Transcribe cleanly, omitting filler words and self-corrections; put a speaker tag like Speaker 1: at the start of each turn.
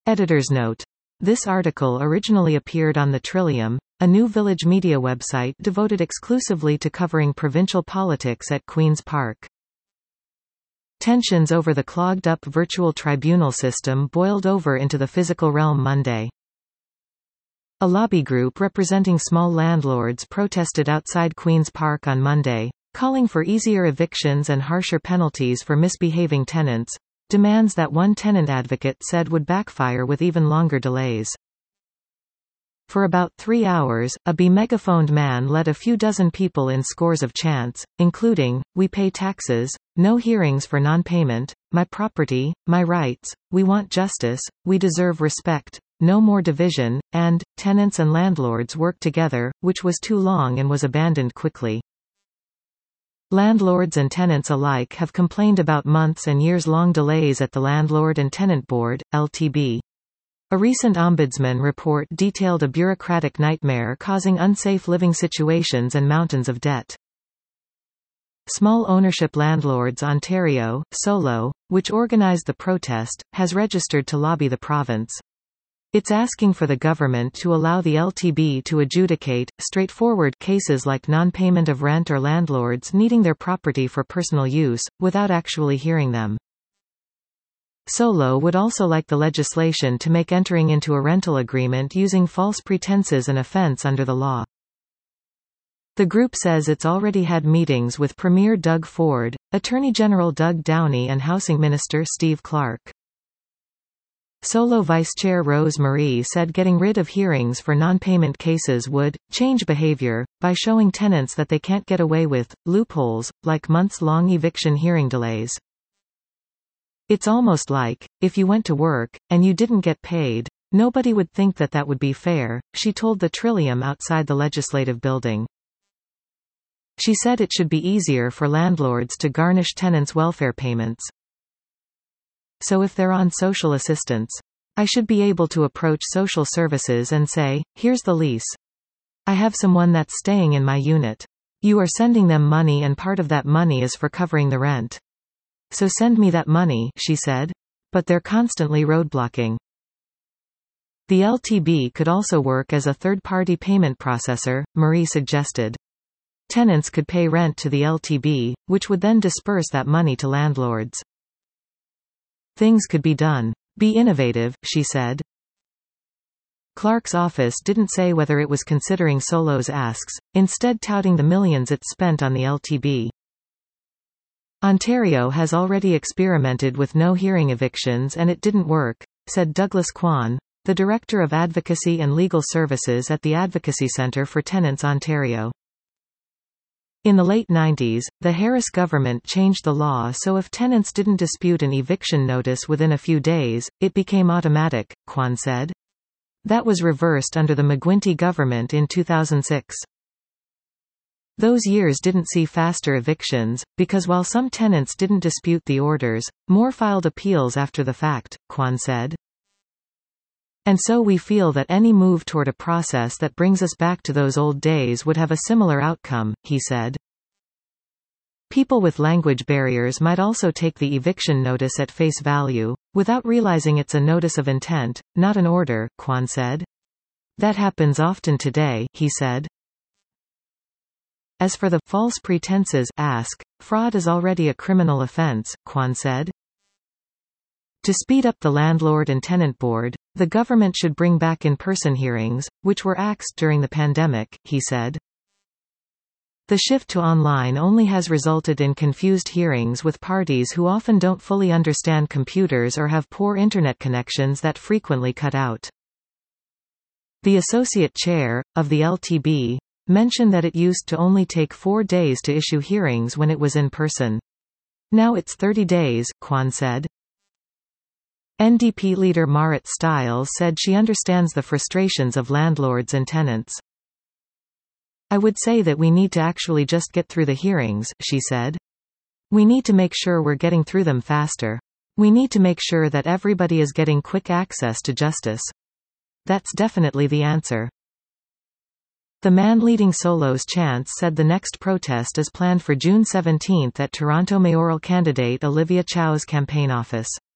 Speaker 1: Editor's note. This article originally appeared on the Trillium, a new village media website devoted exclusively to covering provincial politics at Queen's Park. Tensions over the clogged-up virtual tribunal system boiled over into the physical realm Monday. A lobby group representing small landlords protested outside Queen's Park on Monday, calling for easier evictions and harsher penalties for misbehaving tenants, demands that one tenant advocate said would backfire with even longer delays. For about 3 hours, a be-megaphoned man led a few dozen people in scores of chants, including, "We pay taxes," "No hearings for non-payment," "My property, my rights," "We want justice," "We deserve respect," "No more division," and "Tenants and landlords work together," which was too long and was abandoned quickly. Landlords and tenants alike have complained about months and years-long delays at the Landlord and Tenant Board, LTB. A recent Ombudsman report detailed a bureaucratic nightmare causing unsafe living situations and mountains of debt. Small Ownership Landlords Ontario, SOLO, which organised the protest, has registered to lobby the province. It's asking for the government to allow the LTB to adjudicate straightforward cases like non-payment of rent or landlords needing their property for personal use, without actually hearing them. SOLO would also like the legislation to make entering into a rental agreement using false pretenses an offence under the law. The group says it's already had meetings with Premier Doug Ford, Attorney General Doug Downey and Housing Minister Steve Clark. SOLO Vice Chair Rose Marie said getting rid of hearings for non-payment cases would change behavior by showing tenants that they can't get away with loopholes, like months-long eviction hearing delays. It's almost like, if you went to work, and you didn't get paid, nobody would think that that would be fair, she told the Trillium outside the legislative building. She said it should be easier for landlords to garnish tenants' welfare payments. So if they're on social assistance, I should be able to approach social services and say, here's the lease. I have someone that's staying in my unit. You are sending them money and part of that money is for covering the rent. So send me that money, she said. But they're constantly roadblocking. The LTB could also work as a third-party payment processor, Marie suggested. Tenants could pay rent to the LTB, which would then disperse that money to landlords. Things could be done. Be innovative, she said. Clark's office didn't say whether it was considering SOLO's asks, instead touting the millions it spent on the LTB. Ontario has already experimented with no-hearing evictions and it didn't work, said Douglas Kwan, the Director of Advocacy and Legal Services at the Advocacy Centre for Tenants Ontario. In the late 90s, the Harris government changed the law so if tenants didn't dispute an eviction notice within a few days, it became automatic, Kwan said. That was reversed under the McGuinty government in 2006. Those years didn't see faster evictions, because while some tenants didn't dispute the orders, more filed appeals after the fact, Kwan said. And so we feel that any move toward a process that brings us back to those old days would have a similar outcome, he said. People with language barriers might also take the eviction notice at face value, without realizing it's a notice of intent, not an order, Kwan said. That happens often today, he said. As for the false pretenses ask, fraud is already a criminal offense, Kwan said. To speed up the Landlord and Tenant Board, the government should bring back in-person hearings, which were axed during the pandemic, he said. The shift to online only has resulted in confused hearings with parties who often don't fully understand computers or have poor internet connections that frequently cut out. The associate chair, of the LTB, mentioned that it used to only take 4 days to issue hearings when it was in person. Now it's 30 days, Kwan said. NDP leader Marit Stiles said she understands the frustrations of landlords and tenants. I would say that we need to actually just get through the hearings, she said. We need to make sure we're getting through them faster. We need to make sure that everybody is getting quick access to justice. That's definitely the answer. The man leading SOLO's chants said the next protest is planned for June 17 at Toronto mayoral candidate Olivia Chow's campaign office.